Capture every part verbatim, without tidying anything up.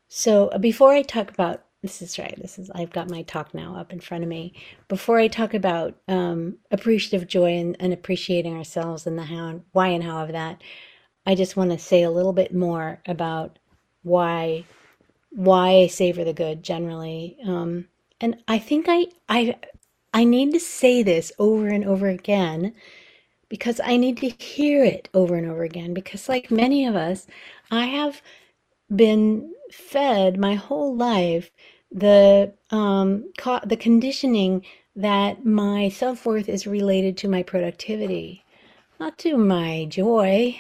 So uh, before I talk about this is right, this is I've got my talk now up in front of me. Before I talk about um, appreciative joy and, and appreciating ourselves and the how and why and how of that, I just want to say a little bit more about why why I savor the good generally. Um, and I think I I I need to say this over and over again because I need to hear it over and over again because like many of us, I have been fed my whole life the um co- the conditioning that my self-worth is related to my productivity, not to my joy.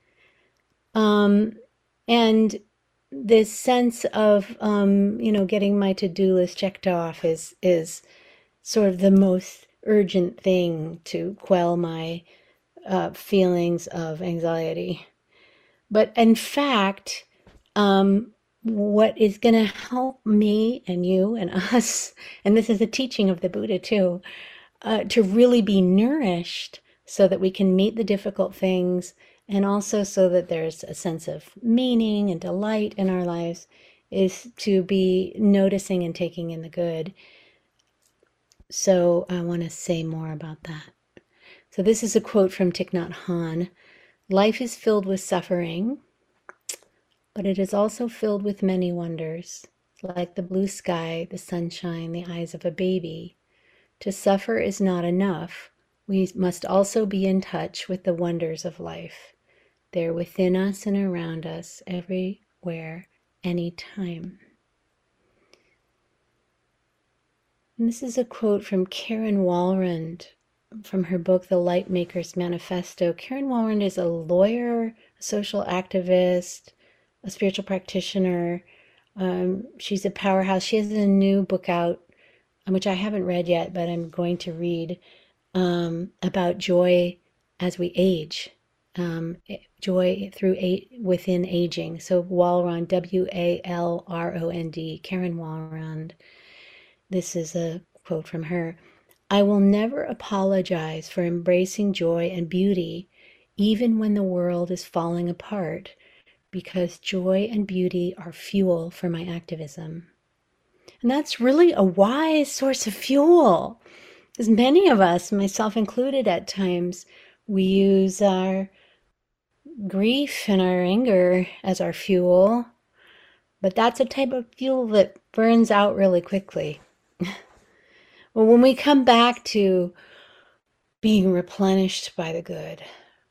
Um and this sense of um you know getting my to-do list checked off is is sort of the most urgent thing to quell my uh, feelings of anxiety. But in fact, um, what is going to help me and you and us, and this is a teaching of the Buddha too, uh, to really be nourished so that we can meet the difficult things and also so that there's a sense of meaning and delight in our lives, is to be noticing and taking in the good. So I want to say more about that. So this is a quote from Thich Nhat Hanh. Life is filled with suffering, but it is also filled with many wonders, like the blue sky, the sunshine, the eyes of a baby. To suffer is not enough. We must also be in touch with the wonders of life. They're within us and around us, everywhere, anytime. And this is a quote from Karen Walrond from her book, The Lightmaker's Manifesto. Karen Walrond is a lawyer, a social activist, a spiritual practitioner. Um, she's a powerhouse. She has a new book out, which I haven't read yet, but I'm going to read, um, about joy as we age, um, joy through a- within aging. So Walrond, W A L R O N D, Karen Walrond. This is a quote from her. I will never apologize for embracing joy and beauty, even when the world is falling apart, because joy and beauty are fuel for my activism. And that's really a wise source of fuel. Because many of us, myself included at times, we use our grief and our anger as our fuel, but that's a type of fuel that burns out really quickly. Well, when we come back to being replenished by the good,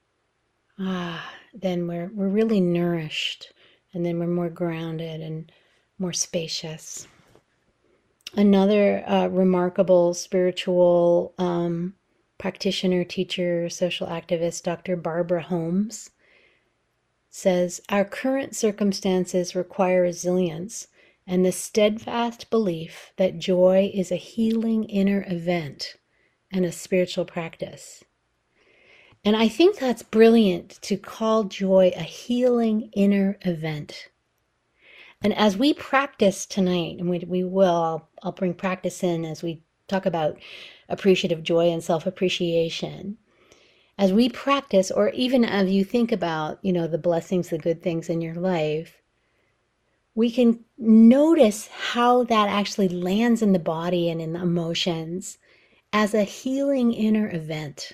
ah, then we're we're really nourished, and then we're more grounded and more spacious. Another uh, remarkable spiritual um, practitioner, teacher, social activist, Doctor Barbara Holmes, says our current circumstances require resilience and the steadfast belief that joy is a healing inner event and a spiritual practice. And I think that's brilliant to call joy a healing inner event. And as we practice tonight, and we, we will, I'll, I'll bring practice in as we talk about appreciative joy and self appreciation. As we practice, or even as you think about, you know, the blessings, the good things in your life, we can notice how that actually lands in the body and in the emotions as a healing inner event.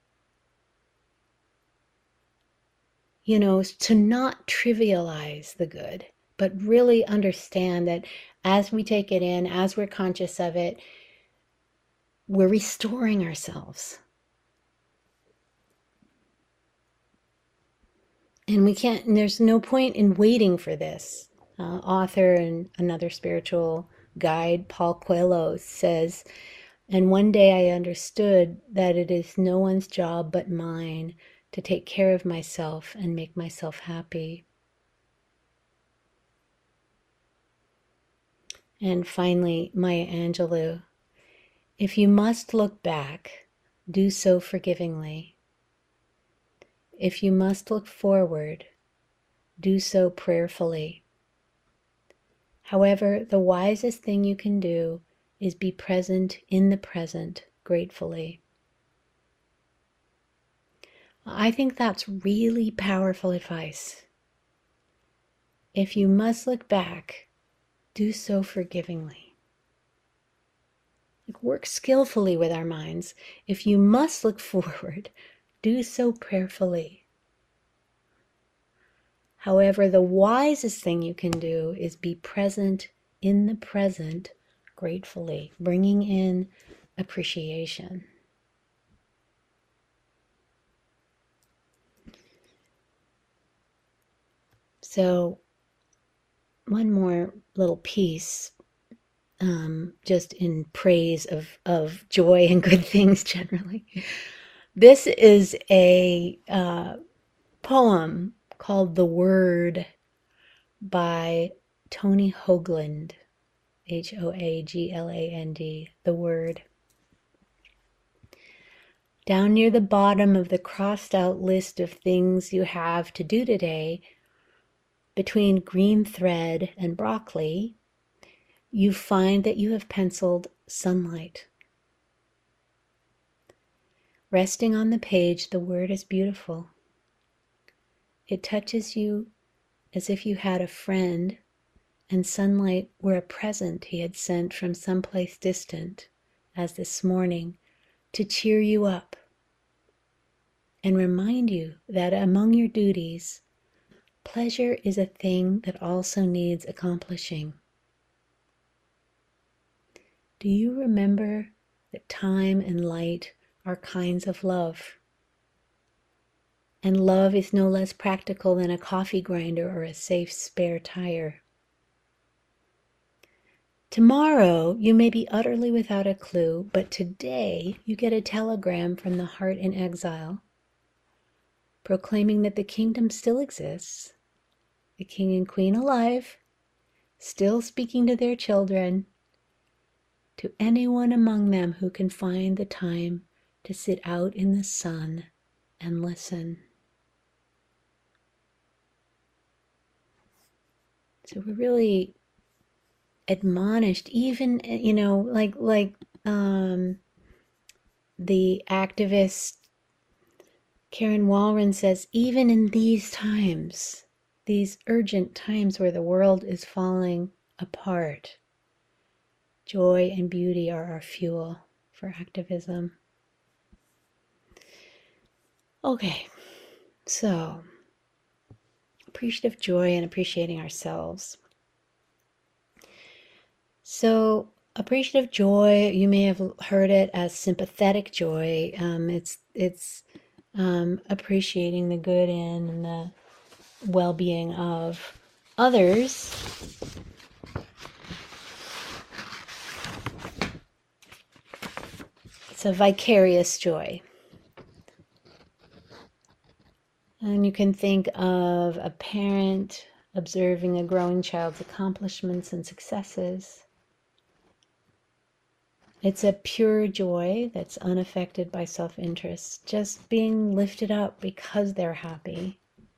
You know, to not trivialize the good, but really understand that as we take it in, as we're conscious of it, we're restoring ourselves. And we can't, and there's no point in waiting for this. Uh, author and another spiritual guide, Paul Coelho, says, and one day I understood that it is no one's job but mine to take care of myself and make myself happy. And finally, Maya Angelou, if you must look back, do so forgivingly. If you must look forward, do so prayerfully. However, the wisest thing you can do is be present in the present gratefully. I think that's really powerful advice. If you must look back, do so forgivingly. Like, work skillfully with our minds. If you must look forward, do so prayerfully. However, the wisest thing you can do is be present in the present gratefully, bringing in appreciation. So, one more little piece, um, just in praise of, of joy and good things generally. This is a uh, poem called The Word by Tony Hoagland, H O A G L A N D, The Word. Down near the bottom of the crossed out list of things you have to do today, between green thread and broccoli, you find that you have penciled sunlight. Resting on the page, the word is beautiful. It touches you as if you had a friend and sunlight were a present he had sent from someplace distant, as this morning, to cheer you up and remind you that among your duties, pleasure is a thing that also needs accomplishing. Do you remember that time and light are kinds of love? And love is no less practical than a coffee grinder or a safe spare tire. Tomorrow you may be utterly without a clue, but today you get a telegram from the heart in exile, proclaiming that the kingdom still exists, the king and queen alive, still speaking to their children, to anyone among them who can find the time to sit out in the sun and listen. So we're really admonished, even, you know, like like um, the activist Karen Walron says, even in these times, these urgent times where the world is falling apart, joy and beauty are our fuel for activism. Okay, so appreciative joy and appreciating ourselves. So appreciative joy, you may have heard it as sympathetic joy. Um, it's it's um, appreciating the good in and the well-being of others. It's a vicarious joy. And you can think of a parent observing a growing child's accomplishments and successes. It's a pure joy that's unaffected by self-interest, just being lifted up because they're happy.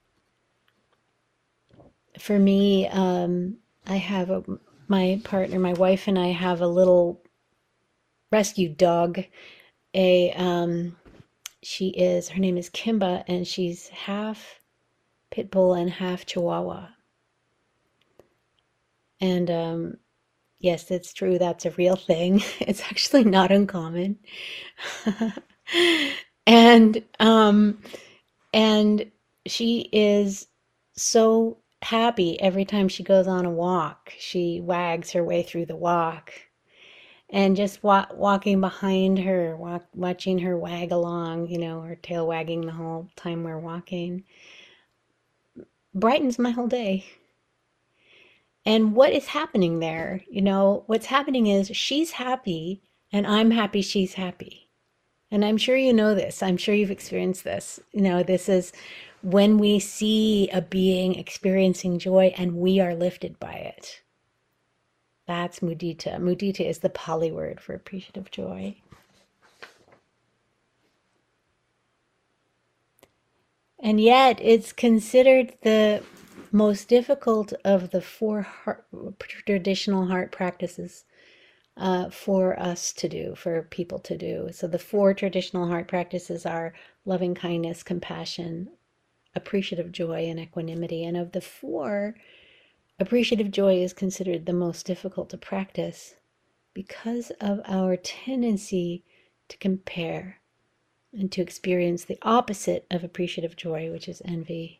For me, um, I have a, my partner, my wife and I have a little rescue dog. A um, she is, her name is Kimba, and she's half pit bull and half Chihuahua. And um, yes, it's true. That's a real thing. It's actually not uncommon. and um, and she is so happy every time she goes on a walk. She wags her way through the walk, and just wa- walking behind her, walk, watching her wag along, you know, her tail wagging the whole time we're walking, brightens my whole day. And what is happening there? You know, what's happening is she's happy and I'm happy she's happy. And I'm sure you know this. I'm sure you've experienced this. You know, this is when we see a being experiencing joy and we are lifted by it. That's mudita. Mudita is the Pali word for appreciative joy. And yet it's considered the most difficult of the four heart, traditional heart practices uh, for us to do, for people to do. So the four traditional heart practices are loving kindness, compassion, appreciative joy, and equanimity. And of the four, appreciative joy is considered the most difficult to practice because of our tendency to compare and to experience the opposite of appreciative joy, which is envy.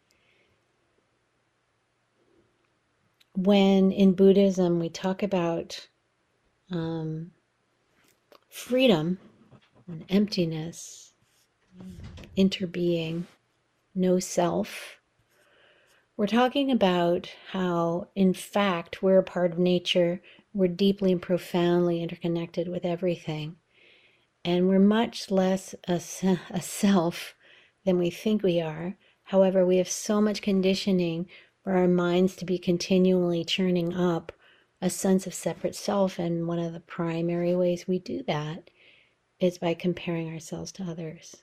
When in Buddhism we talk about um, freedom and emptiness, interbeing, no self, we're talking about how, in fact, we're a part of nature, we're deeply and profoundly interconnected with everything, and we're much less a, a self than we think we are. However, we have so much conditioning for our minds to be continually churning up a sense of separate self, and one of the primary ways we do that is by comparing ourselves to others.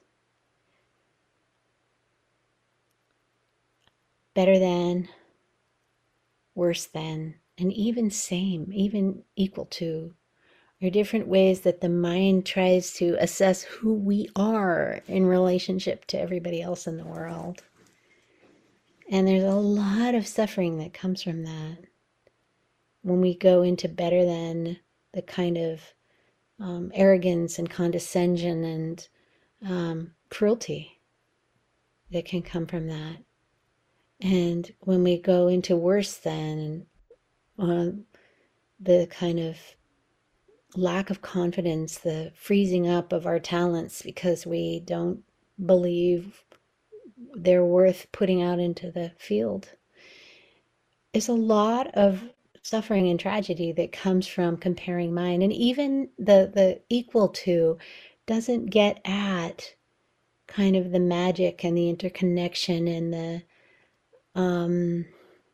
Better than, worse than, and even same, even equal to, are different ways that the mind tries to assess who we are in relationship to everybody else in the world. And there's a lot of suffering that comes from that. When we go into better than, the kind of um, arrogance and condescension and um, cruelty that can come from that. And when we go into worse than, uh, the kind of lack of confidence, the freezing up of our talents because we don't believe they're worth putting out into the field. There's a lot of suffering and tragedy that comes from comparing mind. And even the, the equal to doesn't get at kind of the magic and the interconnection and the um,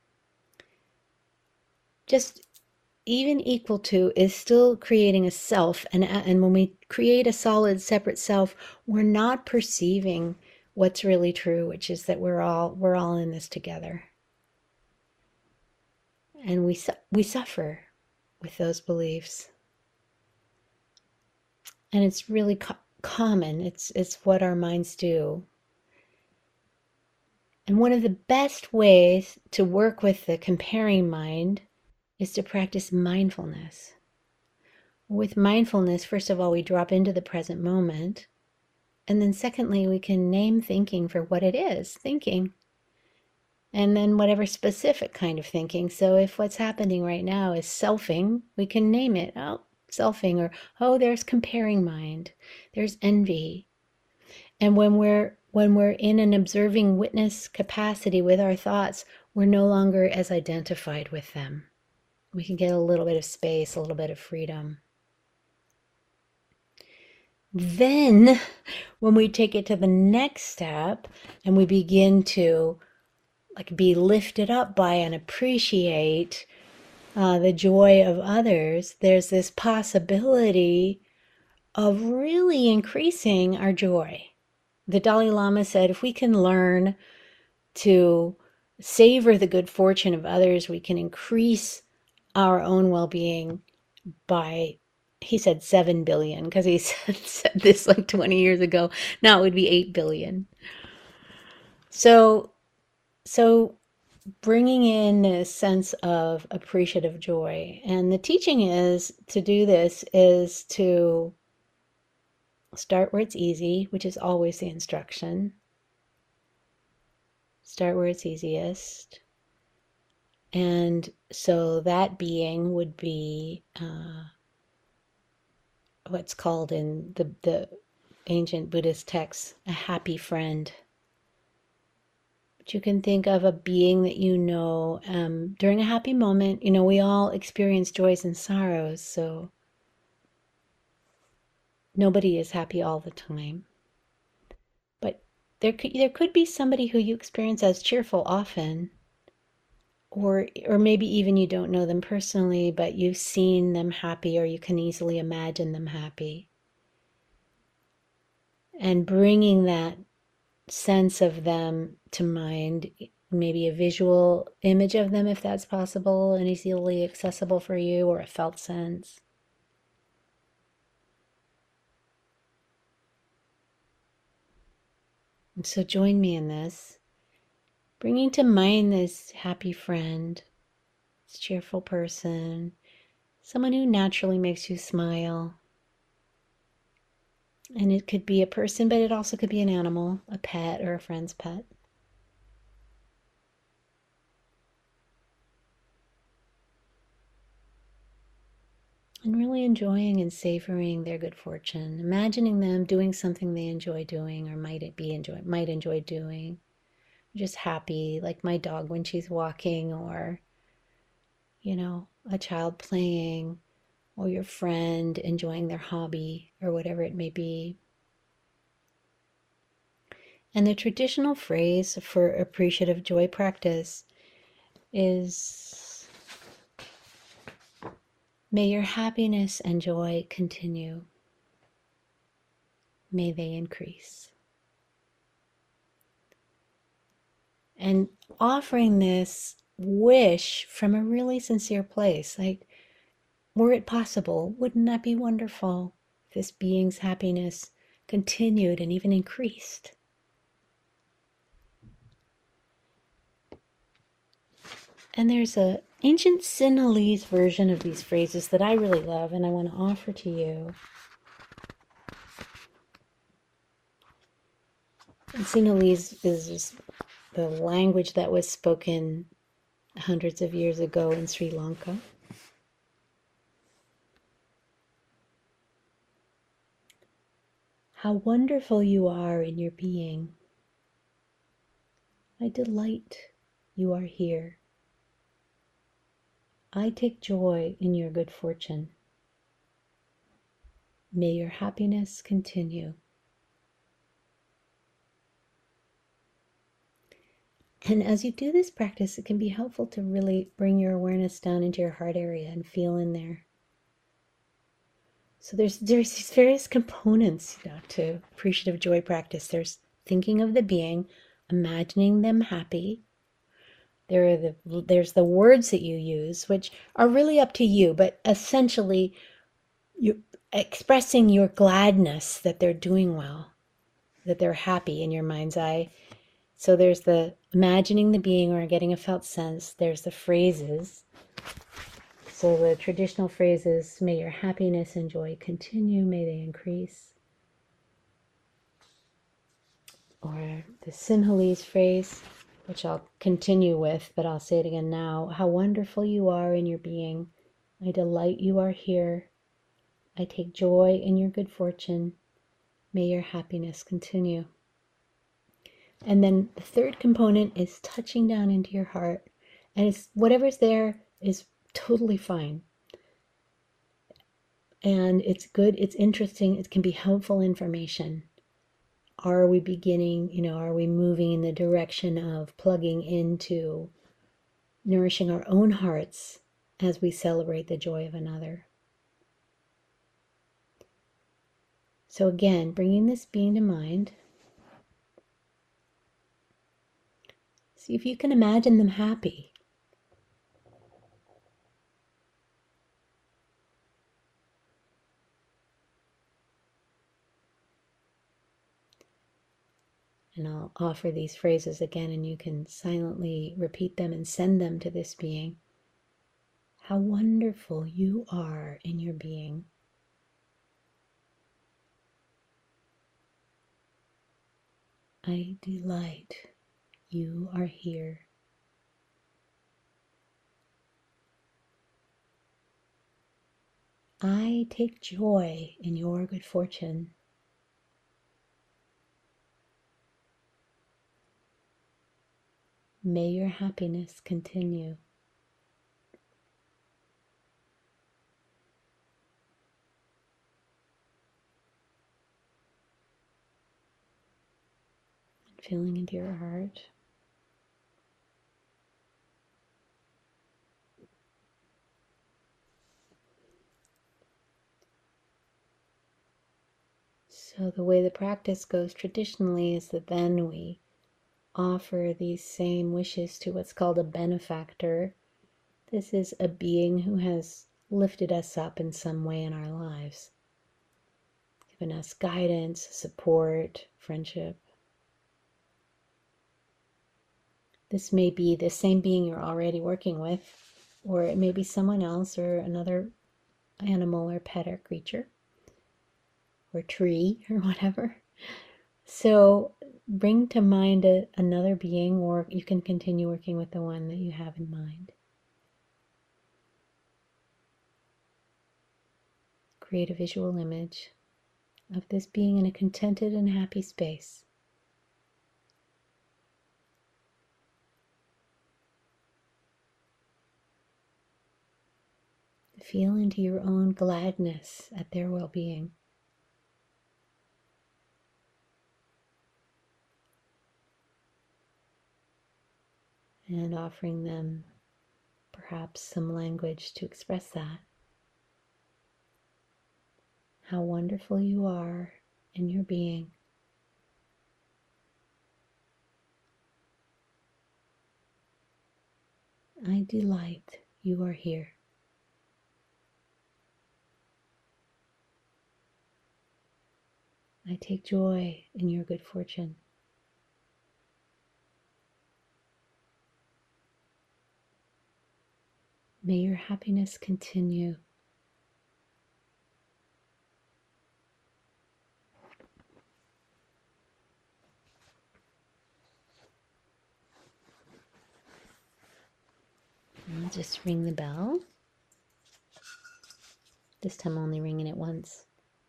just even equal to is still creating a self. And, and when we create a solid separate self, we're not perceiving what's really true, which is that we're all we're all in this together. And we we suffer with those beliefs. And it's really co- common. It's it's what our minds do. And one of the best ways to work with the comparing mind is to practice mindfulness. With mindfulness, first of all, we drop into the present moment. And then secondly, we can name thinking for what it is, thinking. And then whatever specific kind of thinking. So if what's happening right now is selfing, we can name it. Oh, selfing, or oh, there's comparing mind. There's envy. And when we're when we're in an observing witness capacity with our thoughts, we're no longer as identified with them. We can get a little bit of space, a little bit of freedom. Then, when we take it to the next step and we begin to like be lifted up by and appreciate uh, the joy of others, there's this possibility of really increasing our joy. The Dalai Lama said, if we can learn to savor the good fortune of others, we can increase our own well-being by, he said seven billion, because he said, said this like twenty years ago. Now it would be eight billion. So, so bringing in a sense of appreciative joy. And the teaching is to do this is to start where it's easy, which is always the instruction. Start where it's easiest. And so that being would be uh, what's called in the, the ancient Buddhist texts a happy friend. But you can think of a being that you know um, during a happy moment. You know, we all experience joys and sorrows, so nobody is happy all the time. But there could, there could be somebody who you experience as cheerful often. Or, or maybe even you don't know them personally, but you've seen them happy, or you can easily imagine them happy. And bringing that sense of them to mind, maybe a visual image of them if that's possible and easily accessible for you, or a felt sense. And so join me in this, bringing to mind this happy friend, cheerful person, someone who naturally makes you smile. And it could be a person, but it also could be an animal, a pet, or a friend's pet. And really enjoying and savoring their good fortune, imagining them doing something they enjoy doing or might it be enjoy might enjoy doing. Just happy, like my dog when she's walking, or you know, a child playing, or your friend enjoying their hobby, or whatever it may be. And the traditional phrase for appreciative joy practice is, may your happiness and joy continue. May they increase. And offering this wish from a really sincere place, like, were it possible, wouldn't that be wonderful if this being's happiness continued and even increased? And there's a ancient Sinhalese version of these phrases that I really love and I want to offer to you. And Sinhalese is the language that was spoken hundreds of years ago in Sri Lanka. How wonderful you are in your being. I delight you are here. I take joy in your good fortune. May your happiness continue. And as you do this practice, it can be helpful to really bring your awareness down into your heart area and feel in there. So there's there's these various components, you know, to appreciative joy practice. There's thinking of the being, imagining them happy. There are the there's the words that you use, which are really up to you, but essentially you expressing your gladness that they're doing well, that they're happy in your mind's eye. So there's the imagining the being or getting a felt sense. There's the phrases. So the traditional phrases, may your happiness and joy continue, may they increase. Or the Sinhalese phrase, which I'll continue with, but I'll say it again now. How wonderful you are in your being. I delight you are here. I take joy in your good fortune. May your happiness continue. And then the third component is touching down into your heart. And it's whatever's there is totally fine. And it's good, it's interesting, it can be helpful information. Are we beginning, you know, are we moving in the direction of plugging into nourishing our own hearts as we celebrate the joy of another? So again, bringing this being to mind. See if you can imagine them happy. And I'll offer these phrases again, and you can silently repeat them and send them to this being. How wonderful you are in your being. I delight you are here. I take joy in your good fortune. May your happiness continue. Feeling into your heart. So the way the practice goes traditionally is that then we offer these same wishes to what's called a benefactor. This is a being who has lifted us up in some way in our lives, given us guidance, support, friendship. This may be the same being you're already working with, or it may be someone else or another animal or pet or creature or tree or whatever. So bring to mind a, another being, or you can continue working with the one that you have in mind. Create a visual image of this being in a contented and happy space. Feel into your own gladness at their well-being. And offering them perhaps some language to express that. How wonderful you are in your being. I delight you are here. I take joy in your good fortune. May your happiness continue. I'll just ring the bell. This time only ringing it once.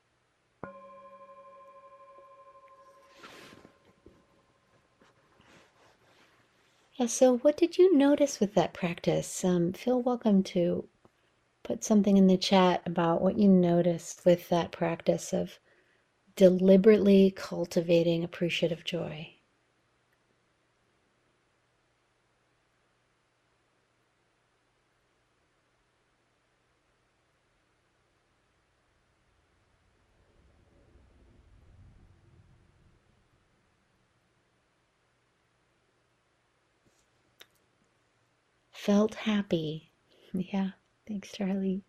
Yeah, so what did you notice with that practice? Um, feel welcome to put something in the chat about what you noticed with that practice of deliberately cultivating appreciative joy. Felt happy. Yeah, thanks, Charlie.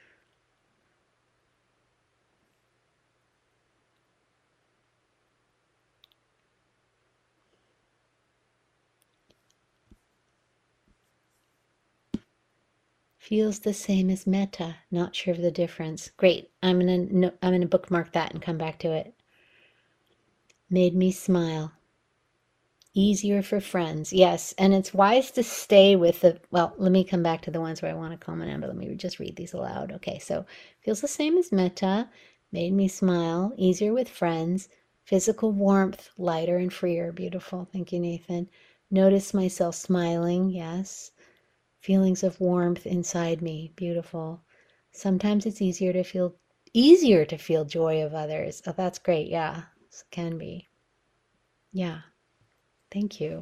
Feels the same as metta. Not sure of the difference. Great. I'm gonna no, I'm gonna bookmark that and come back to it. Made me smile. Easier for friends. Yes, and it's wise to stay with the, well, let me come back to the ones where I want to comment on, but let me just read these aloud. Okay, so feels the same as metta. Made me smile. Easier with friends. Physical warmth. Lighter and freer. Beautiful. Thank you, Nathan. Notice myself smiling. Yes. Feelings of warmth inside me. Beautiful. Sometimes it's easier to feel easier to feel joy of others. Oh, that's great. Yeah, it can be. Yeah. Thank you.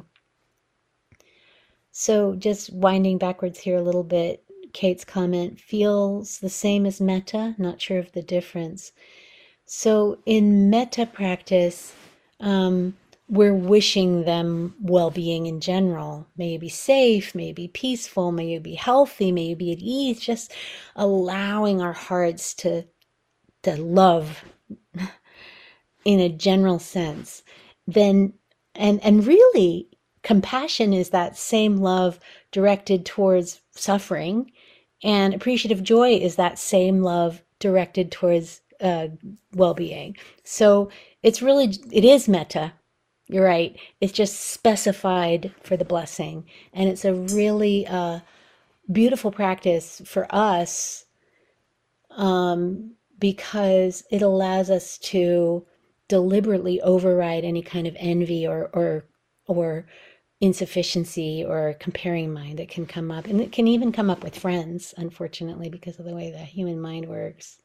So just winding backwards here a little bit, Kate's comment feels the same as metta. Not sure of the difference. So in metta practice, um, we're wishing them well-being in general. May you be safe, may you be peaceful, may you be healthy, may you be at ease, just allowing our hearts to, to love in a general sense. Then, and, and really, compassion is that same love directed towards suffering, and appreciative joy is that same love directed towards uh, well-being. So it's really, it is metta. You're right. It's just specified for the blessing. And it's a really uh, beautiful practice for us um, because it allows us to deliberately override any kind of envy or, or, or insufficiency or comparing mind that can come up. And it can even come up with friends, unfortunately, because of the way the human mind works.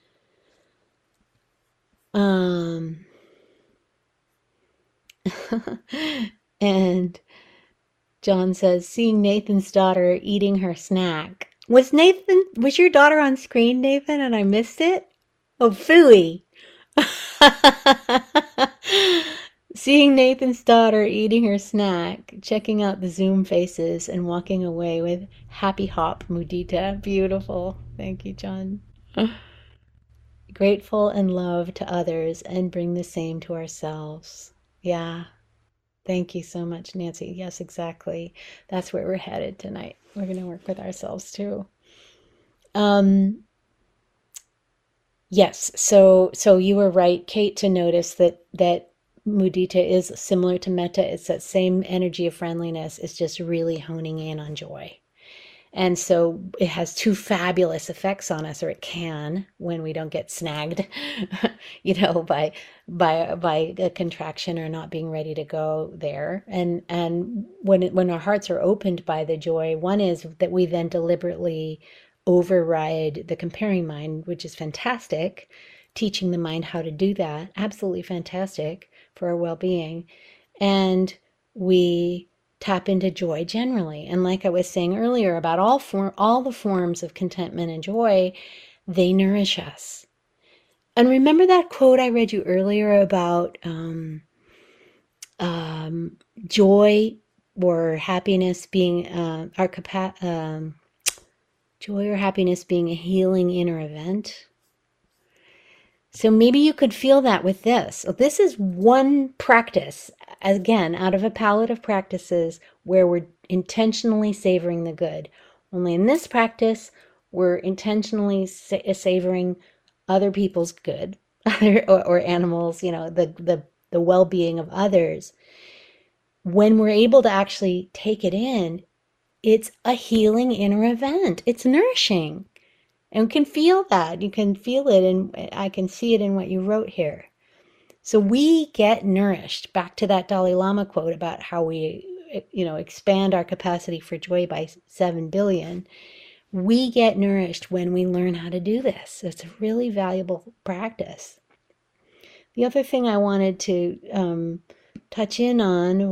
Um, and John says, seeing Nathan's daughter eating her snack. Was Nathan, was your daughter on screen, Nathan, and I missed it? Oh, phooey. Seeing Nathan's daughter eating her snack, checking out the Zoom faces, and walking away with happy hop mudita. Beautiful. Thank you, John. Grateful and love to others and bring the same to ourselves. Yeah. Thank you so much, Nancy. Yes, exactly. That's where we're headed tonight. We're going to work with ourselves too. Um, yes. So, so you were right, Kate, to notice that that mudita is similar to metta. It's that same energy of friendliness. It's just really honing in on joy. And so it has two fabulous effects on us, or it can when we don't get snagged, you know, by by by a contraction or not being ready to go there. And and when it, when our hearts are opened by the joy, one is that we then deliberately override the comparing mind, which is fantastic, teaching the mind how to do that, absolutely fantastic for our well-being. And we tap into joy generally. And like I was saying earlier about all form all the forms of contentment and joy, they nourish us. And remember that quote I read you earlier about um, um, joy or happiness being uh, our capa- um, joy or happiness being a healing inner event. So maybe you could feel that with this. So this is one practice, again, out of a palette of practices where we're intentionally savoring the good. Only in this practice, we're intentionally sa- savoring other people's good, other or, or animals, you know, the the the well-being of others. When we're able to actually take it in, it's a healing inner event. It's nourishing. And can feel that. You can feel it, and I can see it in what you wrote here. So we get nourished. Back to that Dalai Lama quote about how we, you know, expand our capacity for joy by seven billion. We get nourished when we learn how to do this. It's a really valuable practice. The other thing I wanted to um, touch in on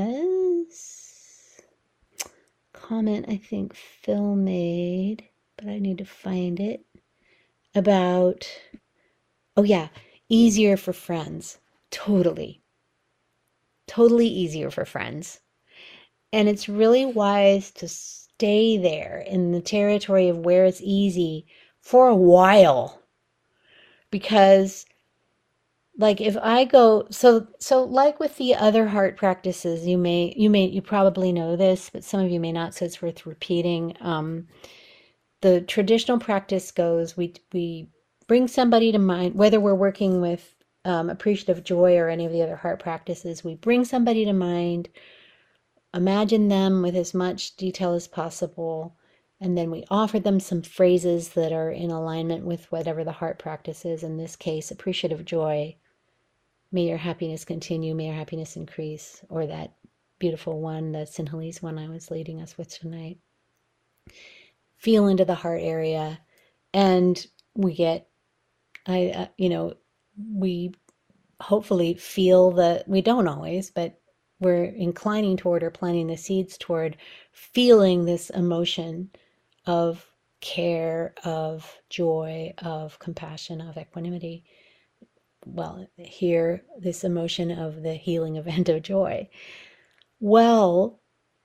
was a comment I think Phil made, but I need to find it, about, oh yeah, easier for friends. Totally. Totally easier for friends. And it's really wise to stay there in the territory of where it's easy for a while. Because like if I go, so so like with the other heart practices, you may you may you probably know this, but some of you may not, so it's worth repeating. Um, the traditional practice goes, we we bring somebody to mind, whether we're working with um, appreciative joy or any of the other heart practices, we bring somebody to mind, imagine them with as much detail as possible, and then we offer them some phrases that are in alignment with whatever the heart practice is, in this case, appreciative joy. May your happiness continue, may your happiness increase, or that beautiful one, the Sinhalese one I was leading us with tonight. Feel into the heart area, and we get, I, uh, you know, we hopefully feel that, we don't always, but we're inclining toward or planting the seeds toward feeling this emotion of care, of joy, of compassion, of equanimity. Well, here, this emotion of the healing event of joy. Well,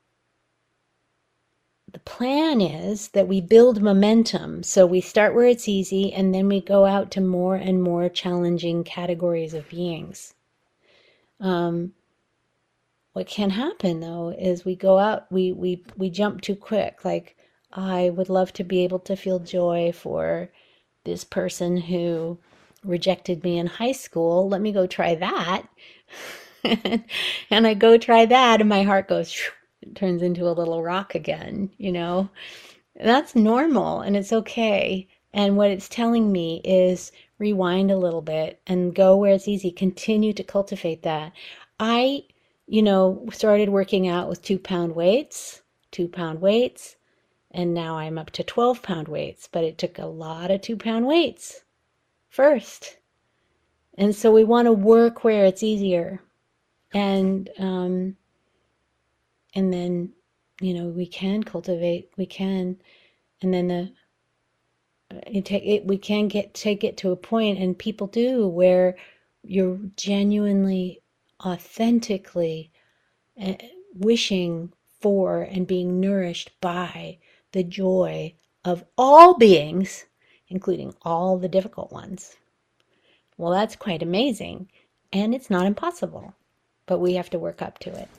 the plan is that we build momentum. So we start where it's easy, and then we go out to more and more challenging categories of beings. Um, what can happen though is we go out, we we we jump too quick. Like, I would love to be able to feel joy for this person who rejected me in high school. Let me go try that. And I go try that, and my heart goes, it turns into a little rock again, you know? That's normal and it's okay. And what it's telling me is rewind a little bit and go where it's easy. Continue to cultivate that. I, you know, started working out with two pound weights, two pound weights, and now I'm up to twelve pound weights, but it took a lot of two pound weights first. And so we want to work where it's easier. And, um, and then, you know, we can cultivate, we can, and then the, it, it, we can get take it to a point, and people do, where you're genuinely, authentically uh, wishing for and being nourished by the joy of all beings, including all the difficult ones. Well, that's quite amazing, and it's not impossible. but we have to work up to it.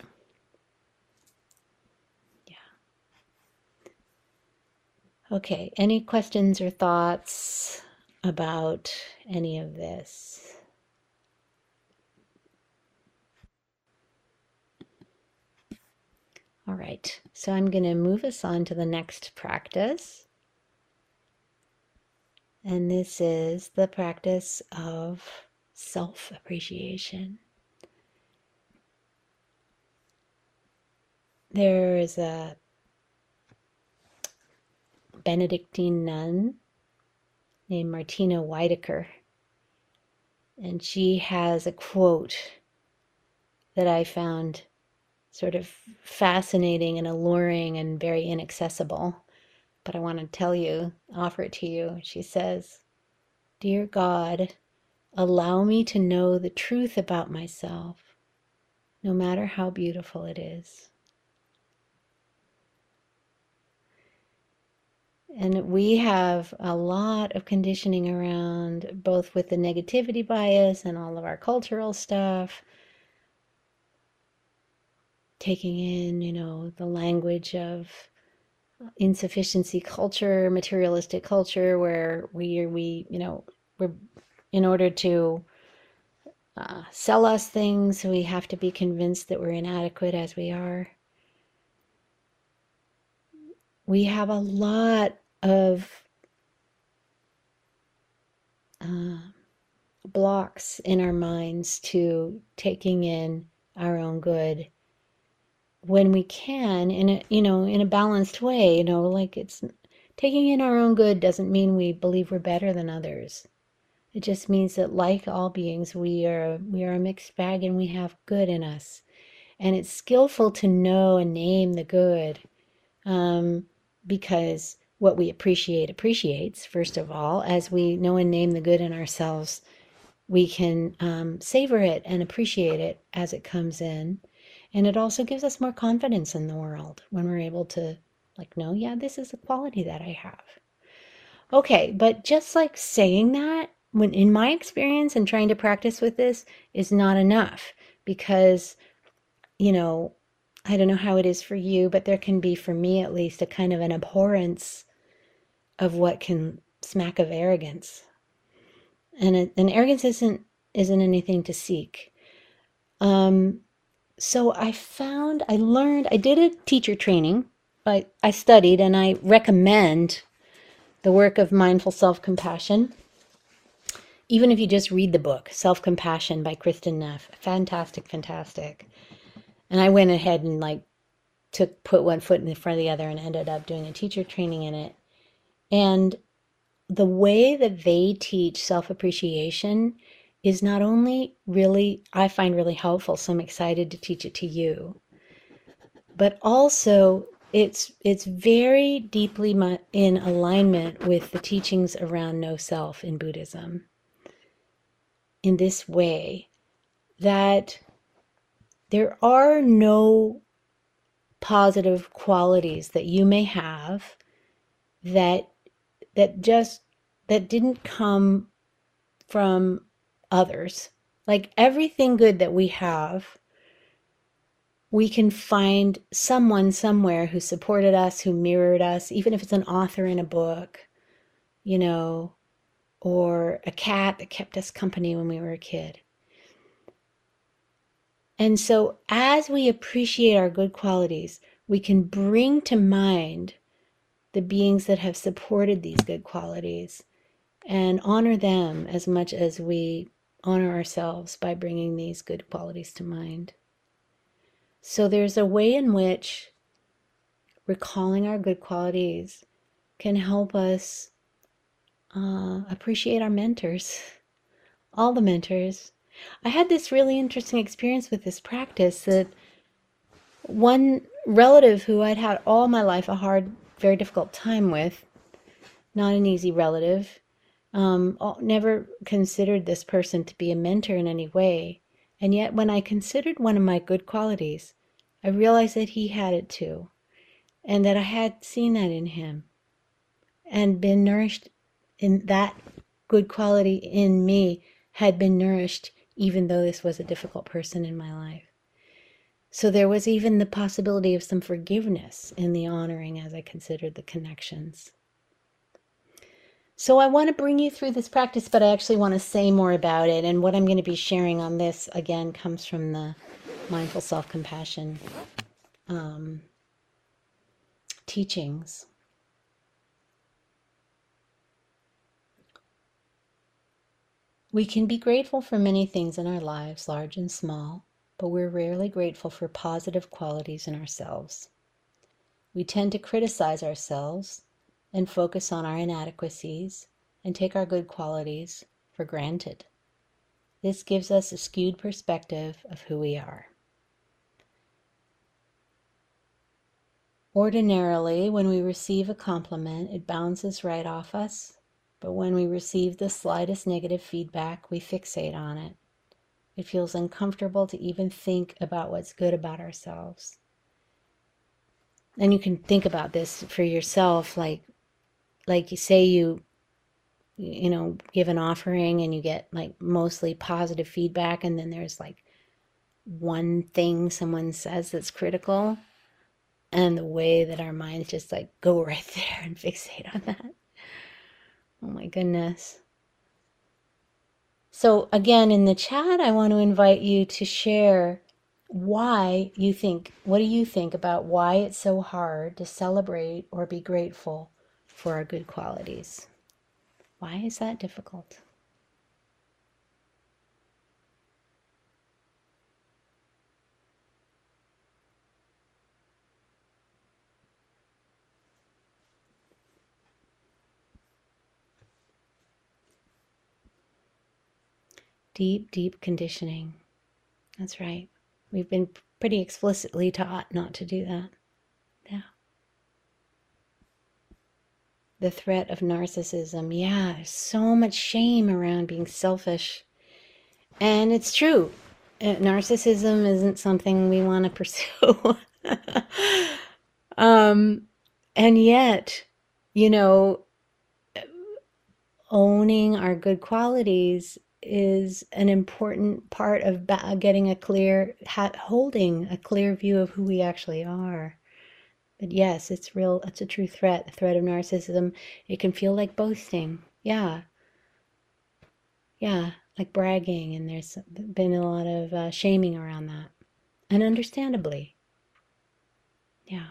Yeah. Okay, any questions or thoughts about any of this? All right, so I'm going to move us on to the next practice. And this is the practice of self-appreciation. There is a Benedictine nun named Martina Weidecker, and she has a quote that I found sort of fascinating and alluring and very inaccessible, but I want to tell you, offer it to you. She says, "Dear God, allow me to know the truth about myself, no matter how beautiful it is." And we have a lot of conditioning around, both with the negativity bias and all of our cultural stuff, taking in, you know, the language of insufficiency culture, materialistic culture, where we, we, you know, we're, in order to uh, sell us things, we have to be convinced that we're inadequate as we are. We have a lot of uh, blocks in our minds to taking in our own good when we can, in a, you know, in a balanced way. You know, like, it's taking in our own good doesn't mean we believe we're better than others. It just means that, like all beings, we are we are a mixed bag, and we have good in us. And it's skillful to know and name the good, um, because what we appreciate appreciates, first of all. As we know and name the good in ourselves, we can um, savor it and appreciate it as it comes in. And it also gives us more confidence in the world when we're able to, like, know, yeah, this is a quality that I have. Okay, but just like saying that, when in my experience and trying to practice with this, is not enough, because, you know, I don't know how it is for you, but there can be, for me at least, a kind of an abhorrence of what can smack of arrogance. And, it, and arrogance isn't isn't anything to seek. Um, so I found, I learned, I did a teacher training. I, I studied, and I recommend the work of Mindful Self-Compassion. Even if you just read the book, Self-Compassion by Kristin Neff. Fantastic, fantastic. And I went ahead and like took, put one foot in front of the other, and ended up doing a teacher training in it. And the way that they teach self-appreciation is not only really, I find really helpful, so I'm excited to teach it to you, but also it's it's very deeply in alignment with the teachings around no self in Buddhism, in this way that there are no positive qualities that you may have that that just that didn't come from others. Like, everything good that we have, we can find someone somewhere who supported us, who mirrored us, even if it's an author in a book, you know, or a cat that kept us company when we were a kid. And so as we appreciate our good qualities, we can bring to mind the beings that have supported these good qualities and honor them as much as we honor ourselves by bringing these good qualities to mind. So there's a way in which recalling our good qualities can help us uh, appreciate our mentors, all the mentors. I had this really interesting experience with this practice, that one relative who I'd had all my life a hard, very difficult time with, not an easy relative, um, never considered this person to be a mentor in any way. And yet when I considered one of my good qualities, I realized that he had it too, and that I had seen that in him and been nourished in that good quality in me, had been nourished even though this was a difficult person in my life. So there was even the possibility of some forgiveness in the honoring as I considered the connections. So I want to bring you through this practice, but I actually want to say more about it. And what I'm going to be sharing on this, again, comes from the mindful self-compassion um, teachings. We can be grateful for many things in our lives, large and small, but we're rarely grateful for positive qualities in ourselves. We tend to criticize ourselves and focus on our inadequacies and take our good qualities for granted. This gives us a skewed perspective of who we are. Ordinarily, when we receive a compliment, it bounces right off us, but when we receive the slightest negative feedback, we fixate on it. It feels uncomfortable to even think about what's good about ourselves. And you can think about this for yourself, like, like you say you, you know, give an offering and you get like mostly positive feedback, and then there's like one thing someone says that's critical, and the way that our minds just like go right there and fixate on that. Oh my goodness. So again, in the chat, I want to invite you to share why you think, what do you think about why it's so hard to celebrate or be grateful for our good qualities? Why is that difficult? Deep, deep conditioning. That's right. We've been pretty explicitly taught not to do that. Yeah. The threat of narcissism. Yeah, there's so much shame around being selfish. And it's true. Uh, narcissism isn't something we want to pursue. um, and yet, you know, owning our good qualities is an important part of ba- getting a clear, ha- holding a clear view of who we actually are. But yes, it's real, it's a true threat, the threat of narcissism. It can feel like boasting. Yeah. Yeah. Like bragging. And there's been a lot of uh, shaming around that. And understandably. Yeah.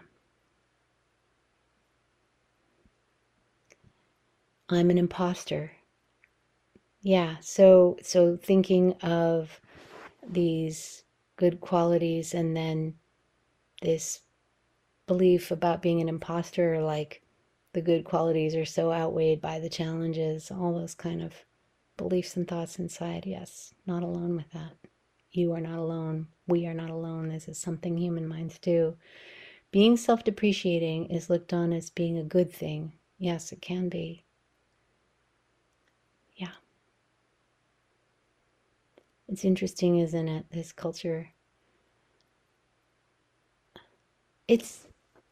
I'm an imposter. Yeah. So, so thinking of these good qualities and then this belief about being an imposter, like the good qualities are so outweighed by the challenges, all those kind of beliefs and thoughts inside. Yes, not alone with that. You are not alone. We are not alone. This is something human minds do. Being self-depreciating is looked on as being a good thing. Yes, it can be. Yeah. It's interesting, isn't it? This culture. It's,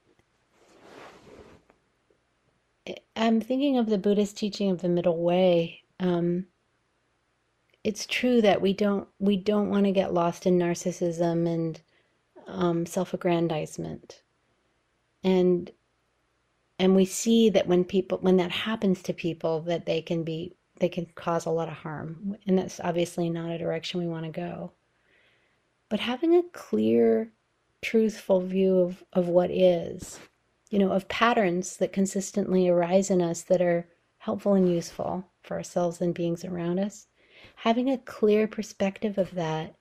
I'm thinking of the Buddhist teaching of the middle way. Um, it's true that we don't we don't want to get lost in narcissism and um, self-aggrandizement, and and we see that when people when that happens to people, that they can be they can cause a lot of harm, and that's obviously not a direction we want to go. But having a clear, truthful view of of what is, you know, of patterns that consistently arise in us that are helpful and useful for ourselves and beings around us, having a clear perspective of that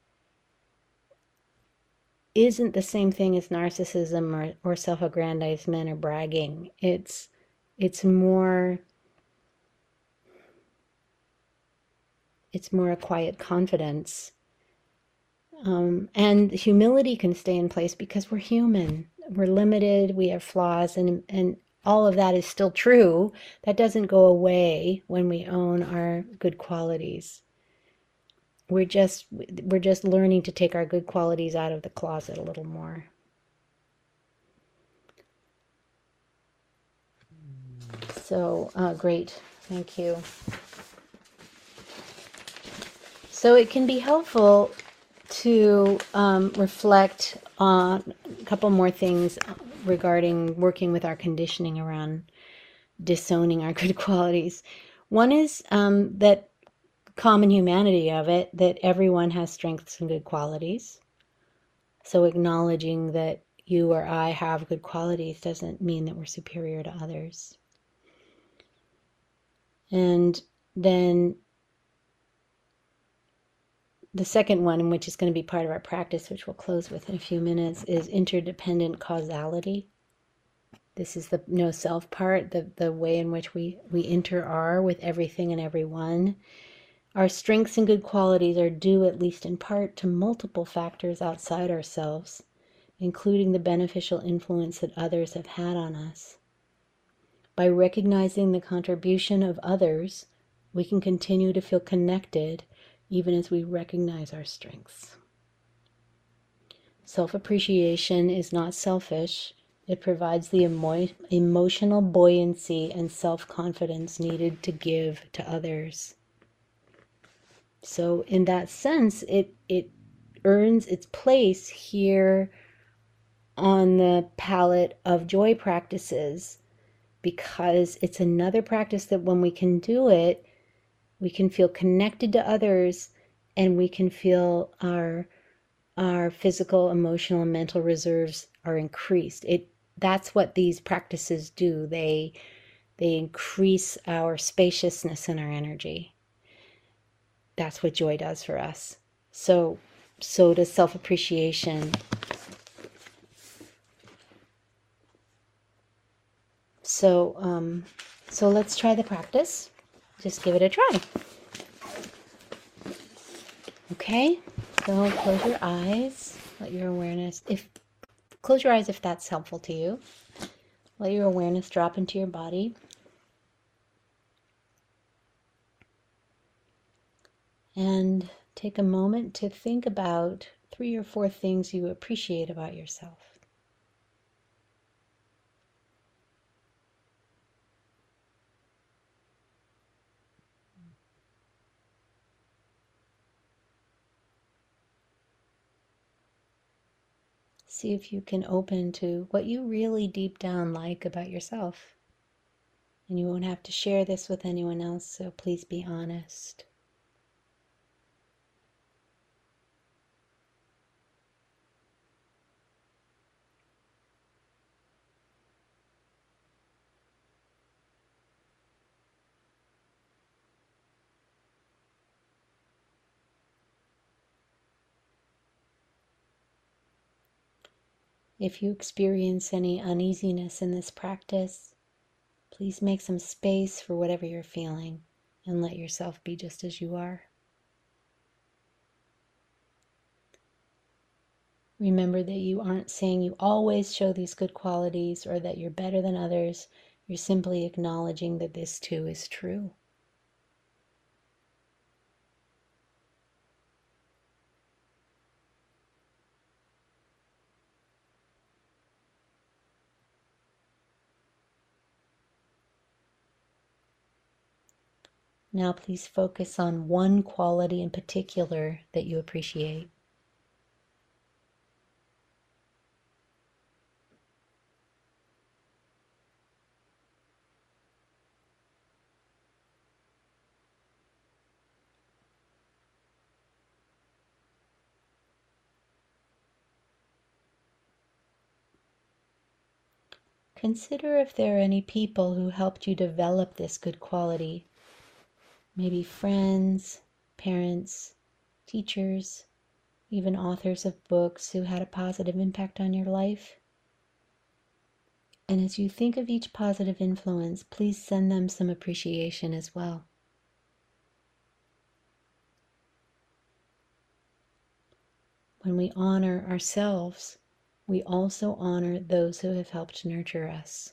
isn't the same thing as narcissism or, or self-aggrandizement or bragging. It's it's more it's more a quiet confidence. Um, and humility can stay in place because we're human. We're limited, we have flaws, and and all of that is still true. That doesn't go away when we own our good qualities. We're just we're just learning to take our good qualities out of the closet a little more. So, uh, great. Thank you. So it can be helpful to um, reflect on a couple more things regarding working with our conditioning around disowning our good qualities. One is um, that common humanity of it, that everyone has strengths and good qualities. So acknowledging that you or I have good qualities doesn't mean that we're superior to others. And then the second one, which is going to be part of our practice, which we'll close with in a few minutes, is interdependent causality. This is the no self part, the, the way in which we, we inter-are with everything and everyone. Our strengths and good qualities are due, at least in part, to multiple factors outside ourselves, including the beneficial influence that others have had on us. By recognizing the contribution of others, we can continue to feel connected even as we recognize our strengths. Self-appreciation is not selfish. It provides the emo- emotional buoyancy and self-confidence needed to give to others. So in that sense, it, it earns its place here on the palette of joy practices, because it's another practice that when we can do it, we can feel connected to others, and we can feel our our physical, emotional, and mental reserves are increased. It that's what these practices do. They they increase our spaciousness and our energy. That's what joy does for us. So so does self-appreciation. So um so let's try the practice. Just give it a try. Okay? So close your eyes. Let your awareness, if close your eyes if that's helpful to you. Let your awareness drop into your body. And take a moment to think about three or four things you appreciate about yourself. See if you can open to what you really deep down like about yourself. And you won't have to share this with anyone else, so please be honest. If you experience any uneasiness in this practice, please make some space for whatever you're feeling and let yourself be just as you are. Remember that you aren't saying you always show these good qualities or that you're better than others. You're simply acknowledging that this too is true. Now please focus on one quality in particular that you appreciate. Consider if there are any people who helped you develop this good quality. Maybe friends, parents, teachers, even authors of books who had a positive impact on your life. And as you think of each positive influence, please send them some appreciation as well. When we honor ourselves, we also honor those who have helped nurture us.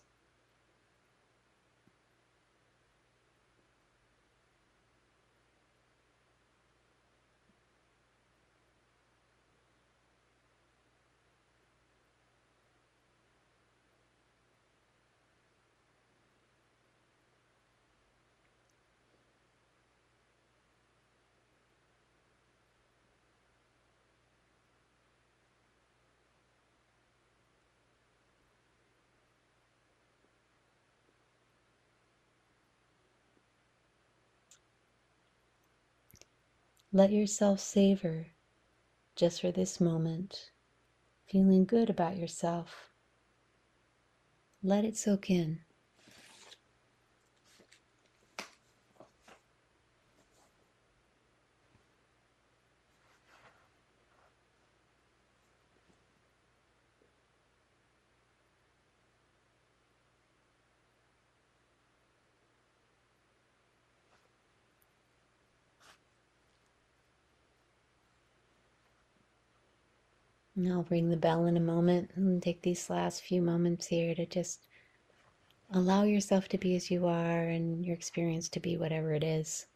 Let yourself savor just for this moment, feeling good about yourself. Let it soak in. And I'll ring the bell in a moment and take these last few moments here to just allow yourself to be as you are and your experience to be whatever it is.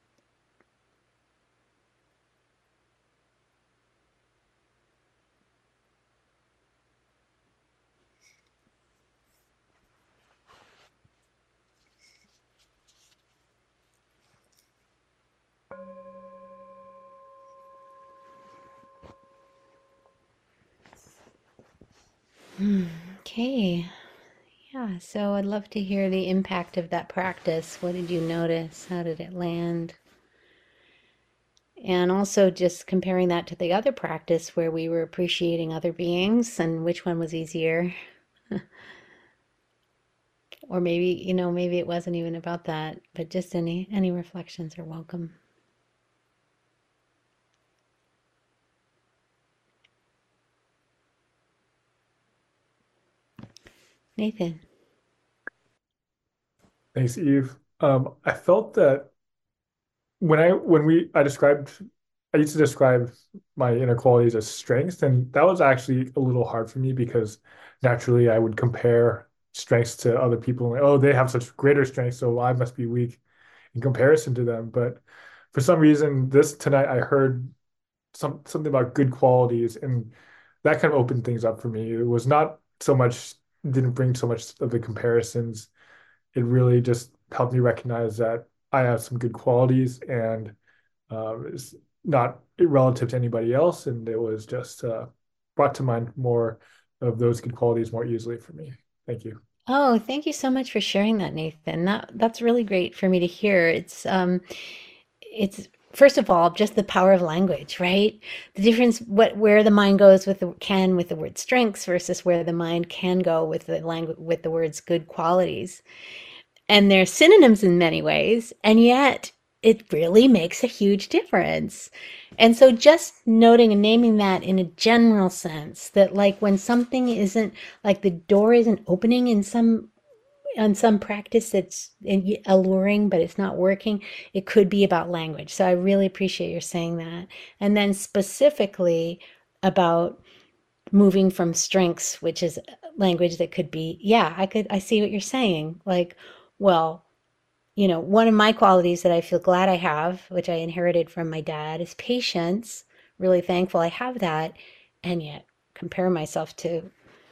Okay. Yeah, so I'd love to hear the impact of that practice. What did you notice? How did it land? And also just comparing that to the other practice where we were appreciating other beings and which one was easier. Or maybe, you know, maybe it wasn't even about that, but just any any reflections are welcome. Nathan. Thanks, Eve. Um, I felt that when I when we I described I used to describe my inner qualities as strengths, and that was actually a little hard for me because naturally I would compare strengths to other people. Like, oh, they have such greater strengths, so I must be weak in comparison to them. But for some reason, this tonight I heard some something about good qualities, and that kind of opened things up for me. It was not so much didn't bring so much of the comparisons. It really just helped me recognize that I have some good qualities, and um, it's not relative to anybody else. And it was just uh, brought to mind more of those good qualities more easily for me. Thank you. Oh, thank you so much for sharing that, Nathan. That that's really great for me to hear. It's um it's first of all just the power of language, right? The difference what where the mind goes with the can with the word strengths versus where the mind can go with the language with the words good qualities. And they're synonyms in many ways, and yet it really makes a huge difference. And so just noting and naming that in a general sense that like when something isn't like the door isn't opening in some on some practice that's alluring but it's not working, it could be about language. So I really appreciate your saying that. And then specifically about moving from strengths, which is language that could be, yeah, I could I see what you're saying. Like, well, you know, one of my qualities that I feel glad I have, which I inherited from my dad, is patience. Really thankful I have that. And yet, compare myself to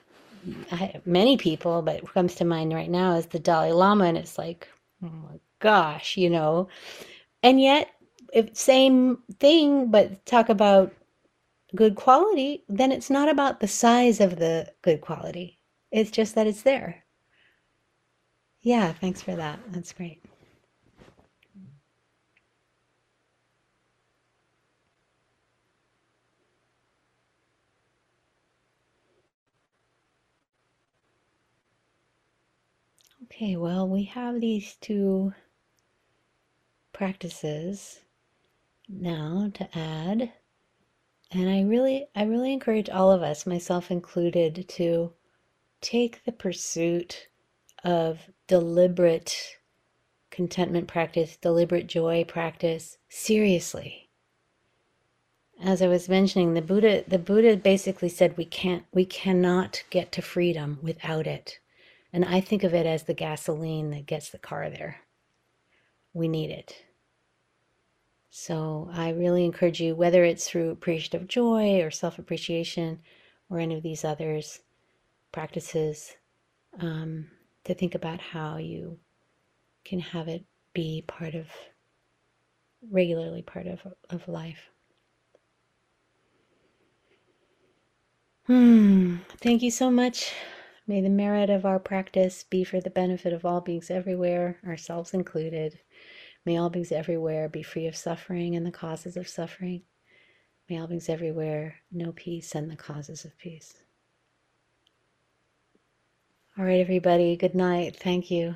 I, many people, but what comes to mind right now is the Dalai Lama. And it's like, oh my gosh, you know. And yet, if same thing, but talk about good quality, then it's not about the size of the good quality. It's just that it's there. Yeah, thanks for that. That's great. Okay, well, we have these two practices now to add, and I really I really encourage all of us, myself included, to take the pursuit of deliberate contentment practice, deliberate joy practice seriously. As I was mentioning, the Buddha the Buddha basically said we can't we cannot get to freedom without it. And I think of it as the gasoline that gets the car there. We need it. So I really encourage you, whether it's through appreciative joy or self appreciation or any of these others practices, um, to think about how you can have it be part of, regularly part of, of life. Hmm. Thank you so much. May the merit of our practice be for the benefit of all beings everywhere, ourselves included. May all beings everywhere be free of suffering and the causes of suffering. May all beings everywhere know peace and the causes of peace. All right, everybody. Good night. Thank you.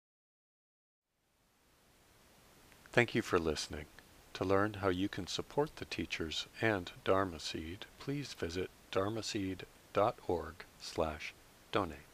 Thank you for listening. To learn how you can support the teachers and Dharma Seed, please visit dharmaseed dot org slash donate.